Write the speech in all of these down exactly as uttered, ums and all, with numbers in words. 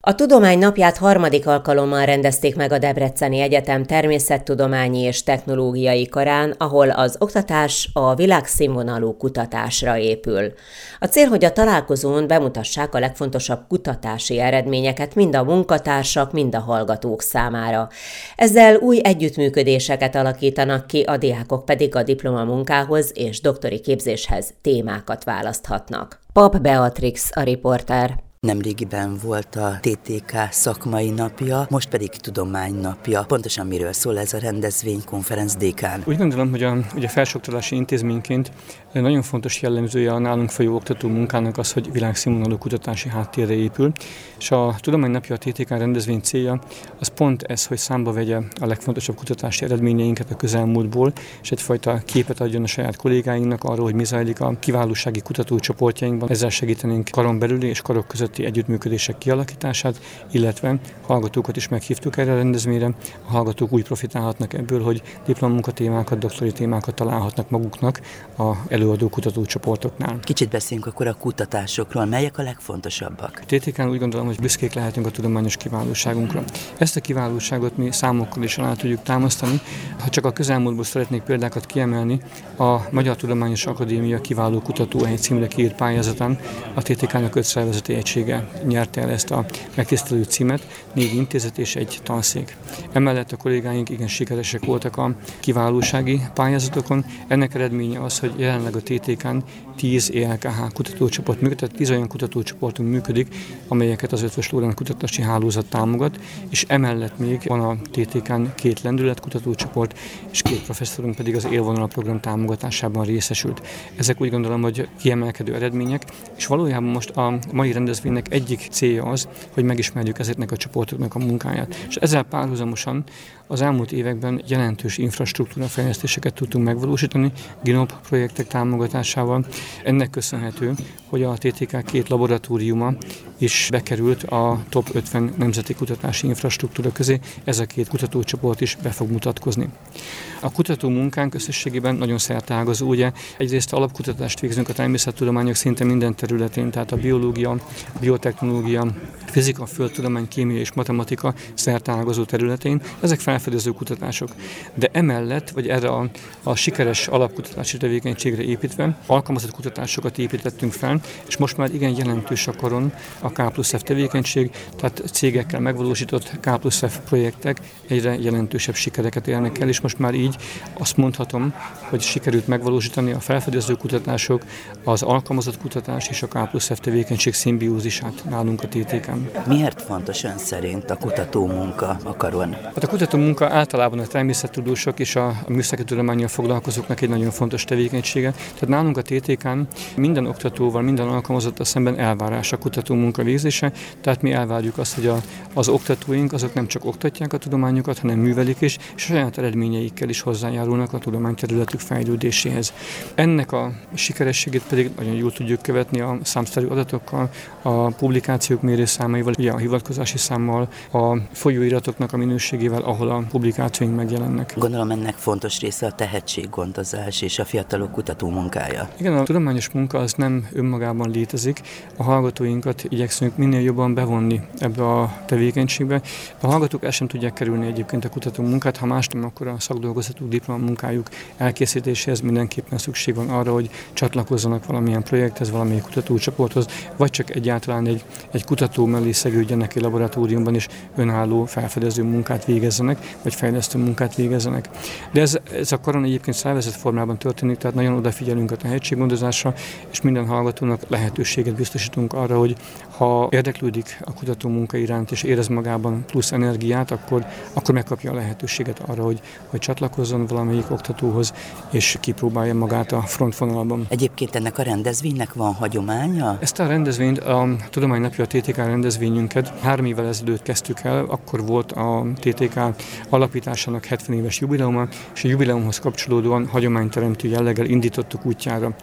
A Tudomány Napját harmadik alkalommal rendezték meg a Debreceni Egyetem természettudományi és technológiai karán, ahol az oktatás a világszínvonalú kutatásra épül. A cél, hogy a találkozón bemutassák a legfontosabb kutatási eredményeket mind a munkatársak, mind a hallgatók számára. Ezzel új együttműködéseket alakítanak ki, a diákok pedig a diplomamunkához és doktori képzéshez témákat választhatnak. Pap Beatrix a riporter. Nemrégiben volt a té té ká szakmai napja, most pedig tudománynapja. Pontosan miről szól ez a rendezvény, konferencdékán? Úgy gondolom, hogy a, hogy a felsőoktatási intézményként nagyon fontos jellemzője a nálunk folyó oktató munkának az, hogy világszínvonalú kutatási háttérre épül, és a tudománynapja, a té té ká rendezvény célja az pont ez, hogy számba vegye a legfontosabb kutatási eredményeinket a közelmúltból, és egyfajta képet adjon a saját kollégáinknak arról, hogy mi zajlik a kiválósági kutatócsoportjainkban. Ezzel segítenénk karon belüli és karok közötti együttműködések kialakítását, illetve hallgatókat is meghívtuk erre a rendezvényre. A hallgatók úgy profitálhatnak ebből, hogy diplomunkatémákat, doktori témákat találhatnak maguknak a előadó kutatócsoportoknál. Kicsit beszéljünk akkor a kutatásokról. Melyek a legfontosabbak? A té té kán úgy gondolom, hogy büszkék lehetünk a tudományos kiválóságunkra. Ezt a kiválóságot mi számokkal is alá tudjuk támasztani. Ha csak a közelmúltból szeretnék példákat kiemelni, a Magyar Tudományos Akadémia kiváló kutatóhely címre kiírt pályázatán a té té kának öt szervezeti egysége nyerte el ezt a megtisztelő címet, négy intézet és egy tanszék. Emellett a kollégáink igen sikeresek voltak a kiválósági pályázatokon. Ennek eredménye az, hogy jelenleg a té té kán tíz é el ká há kutatócsoport működik, tehát tíz olyan kutatócsoportunk működik, amelyeket az Eötvös Loránd kutatási hálózat támogat, és emellett még van a té té kán két lendület kutatócsoport, és két professzorunk pedig az élvonal program támogatásában részesült. Ezek úgy gondolom, hogy kiemelkedő eredmények, és valójában most a mai rendezvénynek egyik célja az, hogy megismerjük ezeknek a csoportoknak a munkáját. És ezzel párhuzamosan az elmúlt években jelentős infrastruktúra fejlesztéseket tudtunk megvalósítani, GINOP projektek támogatásával. Ennek köszönhető, hogy a té té ká két laboratóriuma is bekerült a top ötven nemzeti kutatási infrastruktúra közé, ez a két kutatócsoport is be fog mutatkozni. A kutató munkánk összességében nagyon szerteágazó, ugye egyrészt alapkutatást végzünk a természettudományok szinte minden területén, tehát a biológia, biotechnológia, fizika, földtudomány, kémia és matematika szerteágazó területén, ezek felfedező kutatások. De emellett, vagy erre a, a sikeres alapkutatási tevékenységre építve, alkalmazott kutatásokat építettünk fel, és most már igen jelentős a karon a K plusz F tevékenység, tehát cégekkel megvalósított K plusz F projektek egyre jelentősebb sikereket érnek el, és most már így azt mondhatom, hogy sikerült megvalósítani a felfedező kutatások, az alkalmazott kutatás és a K plusz F tevékenység szimbiózisát nálunk a té té kán. Miért fontos ön szerint a kutatómunka a karon? Hát a kutatómunka általában a természettudósok és a műszaki tudománnyal foglalkozóknak egy nagyon fontos tevékenysége. Tehát nálunk a té té kán minden oktatóval, minden alkalmazottal szemben elvárás a kutatómunka végzése, tehát mi elvárjuk azt, hogy a, az oktatóink azok nem csak oktatják a tudományokat, hanem művelik is, és saját eredményeikkel is hozzájárulnak a tudományterületük fejlődéséhez. Ennek a sikerességét pedig nagyon jól tudjuk követni a számszerű adatokkal, a publikációk mérőszámaival, ugye a hivatkozási számmal, a folyóiratoknak a minőségével, ahol a publikációink megjelennek. Gondolom ennek fontos része a tehetséggondozás és a fiatalok kutatómunkája. Igen, a tudományos munka az nem önmagában létezik. A hallgatóinkat igyekszünk minél jobban bevonni ebbe a tevékenységbe. A hallgatók el sem tudják kerülni egyébként a kutatómunkát, ha más nem, akkor a szakdolgozatú diplomamunkájuk elkészítéséhez mindenképpen szükség van arra, hogy csatlakozzanak valamilyen projekthez, valamilyen kutatócsoporthoz, vagy csak egyáltalán egy, egy kutató mellé szegődjenek egy laboratóriumban és önálló felfedező munkát végezzenek, vagy fejlesztő munkát végezzenek. De ez, ez a karon egyébként szervezett formában történik, tehát nagyon odafigyelünk a tehetséggondozásra, és minden hallgatónak lehetőséget biztosítunk arra, hogy ha érdeklődik a kutató munka iránt és érez magában plusz energiát, akkor, akkor megkapja a lehetőséget arra, hogy, hogy csatlakozzon valamelyik oktatóhoz, és kipróbálja magát a frontvonalban. Egyébként ennek a rendezvénynek van hagyománya? Ezt a rendezvényt, a Tudománynapja, a té té ká rendezvényünket három évvel ezelőtt kezdtük el, akkor volt a té té ká alapításának hetven éves jubileuma, és a jubileumhoz kapcsolódóan hagyományteremtő jelleggel indítottuk útjára.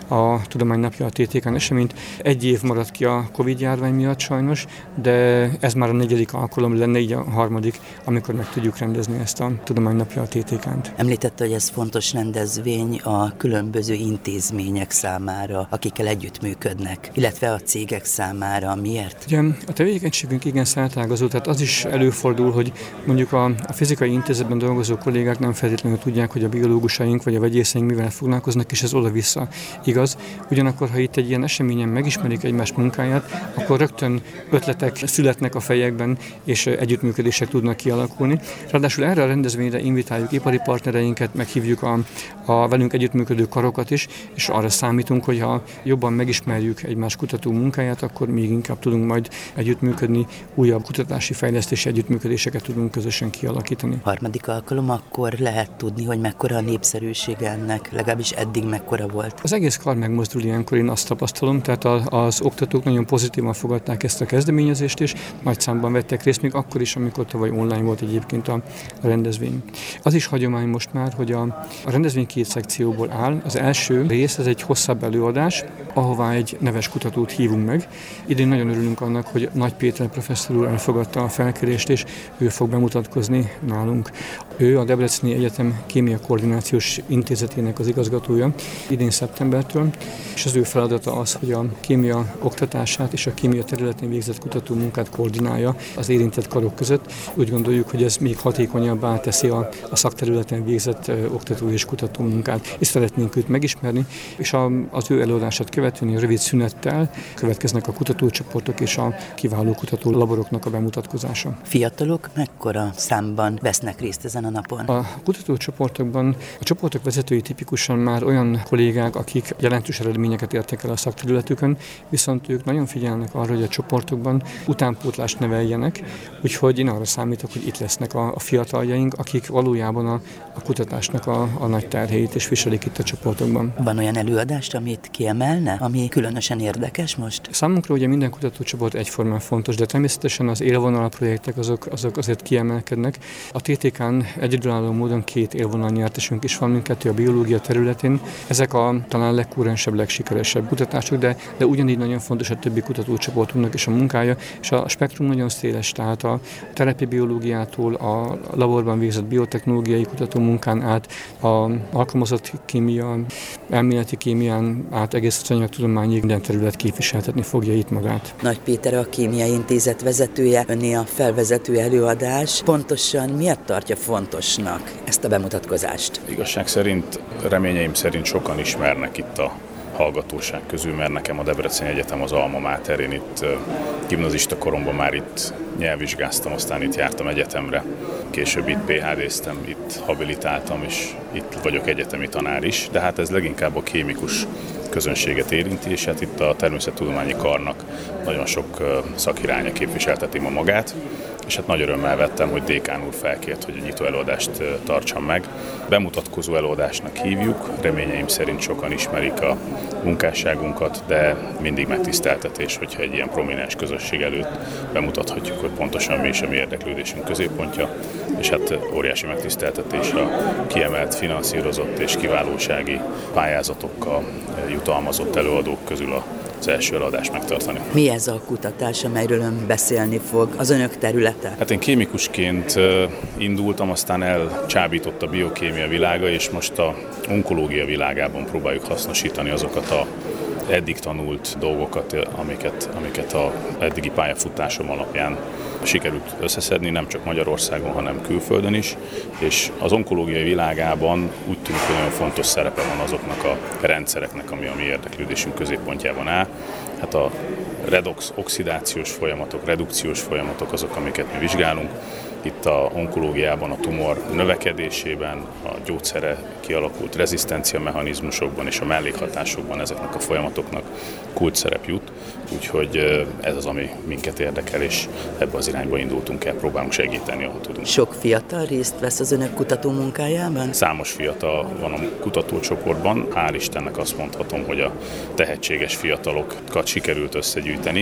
a Tudománynapja, a té té ká eseményt. Egy év maradt ki a Covid-járvány miatt sajnos, de ez már a negyedik alkalom lenne, így a harmadik, amikor meg tudjuk rendezni ezt a Tudománynapja, a té té ká-t. Említette, hogy ez fontos rendezvény a különböző intézmények számára, akikkel együttműködnek, illetve a cégek számára. Miért? Ugye a tevékenységünk igen szertágazó, tehát az is előfordul, hogy mondjuk a, a fizikai intézetben dolgozó kollégák nem feltétlenül tudják, hogy a biológusaink vagy a vegyészeink mivel foglalkoznak, és ez oda-vissza igaz. Ugyanakkor, ha itt egy ilyen eseményen megismerik egymás munkáját, akkor rögtön ötletek születnek a fejekben, és együttműködések tudnak kialakulni. Ráadásul erre a rendezvényre invitáljuk ipari partnereinket, meghívjuk a, a velünk együttműködő karokat is, és arra számítunk, hogy ha jobban megismerjük egymás kutató munkáját, akkor még inkább tudunk majd együttműködni, újabb kutatási fejlesztési együttműködéseket tudunk közösen kialakítani. Harmadik alkalom, akkor lehet tudni, hogy mekkora a népszerűsége ennek, legalábbis eddig mekkora volt. Az egész kar megmozdul ilyenkor, én azt tapasztalom, tehát az oktatók nagyon pozitívan fogadták ezt a kezdeményezést, és nagy számban vettek részt, még akkor is, amikor tavaly online volt egyébként a, a rendezvény. Az is hagyomány most már, hogy a, a rendezvény két szekcióból áll. Az első rész, ez egy hosszabb előadás, ahová egy neves kutatót hívunk meg. Idén nagyon örülünk annak, hogy Nagy Péter professzor úr elfogadta a felkérést, és ő fog bemutatkozni nálunk. Ő a Debreceni Egyetem Kémia Koordinációs Intézetének az igazgatója idén szeptembertől, és az ő feladata az, hogy a kémia oktatását és a kémia területén végzett kutató munkát koordinálja az érintett karok között. Úgy gondoljuk, hogy ez még hatékonyabbá teszi a, a szakterületen végzett uh, oktató és kutató munkát, és szeretnénk őt megismerni, és a, az ő előadását követően rövid szünettel következnek a kutatócsoportok és a kiváló kutató laboroknak a bemutatkozása. Fiatalok mekkora számban vesznek részt ezen a napon? A kutatócsoportokban a csoportok vezetői tipikusan már olyan kollégák, akik jelentős eredményeket értek el a szakterületükön, viszont ők nagyon figyelnek arra, hogy a csoportokban utánpótlást neveljenek, úgyhogy én arra számítok, hogy itt lesznek a, a fiataljaink, akik valójában a, a kutatásnak a, a nagy terheit és viselik itt a csoportokban. Van olyan előadást, amit kiemelne, ami különösen érdekes most? Számunkra ugye minden kutatócsoport egyformán fontos, de természetesen az élvonal projektek azok, azok azért kiemelkednek. A té té ká-n egyedülálló módon két élvonal nyertesünk is van, mindkettő a biológia területén. Ezek a talán legkúrensebb, legsikeresebb kutatások, de, de ugyanígy nagyon fontos a többi kutatócsoportunknak is a munkája, és a spektrum nagyon széles, tehát a terepibiológiától a laborban végzett biotechnológiai kutatómunkán át, a alkalmazott kémia, elméleti kémián át egész az anyagtudományig minden terület képviseltetni fogja itt magát. Nagy Péter a Kémiai Intézet vezetője, önné a felvezető előadás. Pontosan miért tartja fontosnak ezt a bemutatkozást? Igazság szerint, reményeim szerint sokan ismernek itt a hallgatóság közül, mert nekem a Debreceni Egyetem az alma mater. Én itt gimnazista koromban már itt nyelvvizsgáztam, aztán itt jártam egyetemre. Később itt pé há dé-ztem, itt habilitáltam, és itt vagyok egyetemi tanár is, de hát ez leginkább a kémikus közönséget érinti, és hát itt a természettudományi karnak nagyon sok szakiránya képviselteti ma magát, és hát nagy örömmel vettem, hogy dékán úr felkért, hogy egy nyitó előadást tartsam meg. Bemutatkozó előadásnak hívjuk, reményeim szerint sokan ismerik a munkásságunkat, de mindig megtiszteltetés, hogyha egy ilyen prominens közösség előtt bemutathatjuk, hogy pontosan mi is a mi érdeklődésünk középpontja, és hát óriási megtiszteltetés a kiemelt, finanszírozott és kiválósági pályázatokkal jutalmazott előadók közül a az első előadást megtartani. Mi ez a kutatás, amelyről ön beszélni fog, az önök területe? Hát én kémikusként indultam, aztán elcsábított a biokémia világa, és most a onkológia világában próbáljuk hasznosítani azokat a eddig tanult dolgokat, amiket, amiket a eddigi pályafutásom alapján sikerült összeszedni, nem csak Magyarországon, hanem külföldön is, és az onkológiai világában úgy tűnik, hogy nagyon fontos szerepe van azoknak a rendszereknek, ami a mi érdeklődésünk középpontjában áll. Hát a redox, oxidációs folyamatok, redukciós folyamatok azok, amiket mi vizsgálunk. Itt a onkológiában, a tumor növekedésében, a gyógyszere kialakult rezisztencia mechanizmusokban és a mellékhatásokban ezeknek a folyamatoknak kulcsszerep jut. Úgyhogy ez az, ami minket érdekel, és ebbe az irányba indultunk el, próbálunk segíteni, ahol tudunk. Sok fiatal részt vesz az önök kutató munkájában? Számos fiatal van a kutatócsoportban. Hál' Istennek azt mondhatom, hogy a tehetséges fiatalokat sikerült összegyűjteni,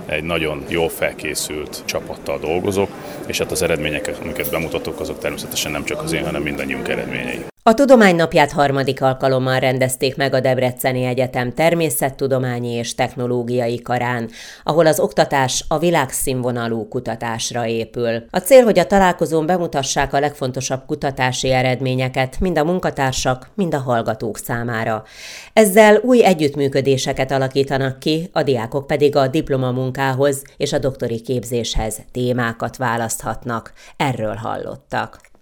egy nagyon jól felkészült csapattal dolgozok, és hát az eredményeket, amiket bemutatok, azok természetesen nem csak az én, hanem mindannyiunk eredményei. A Tudománynapját harmadik alkalommal rendezték meg a Debreceni Egyetem Természettudományi és Technológiai Karán, ahol az oktatás a világszínvonalú kutatásra épül. A cél, hogy a találkozón bemutassák a legfontosabb kutatási eredményeket mind a munkatársak, mind a hallgatók számára. Ezzel új együttműködéseket alakítanak ki, a diákok pedig a diplomamunkához és a doktori képzéshez témákat választhatnak. Erről hallottak.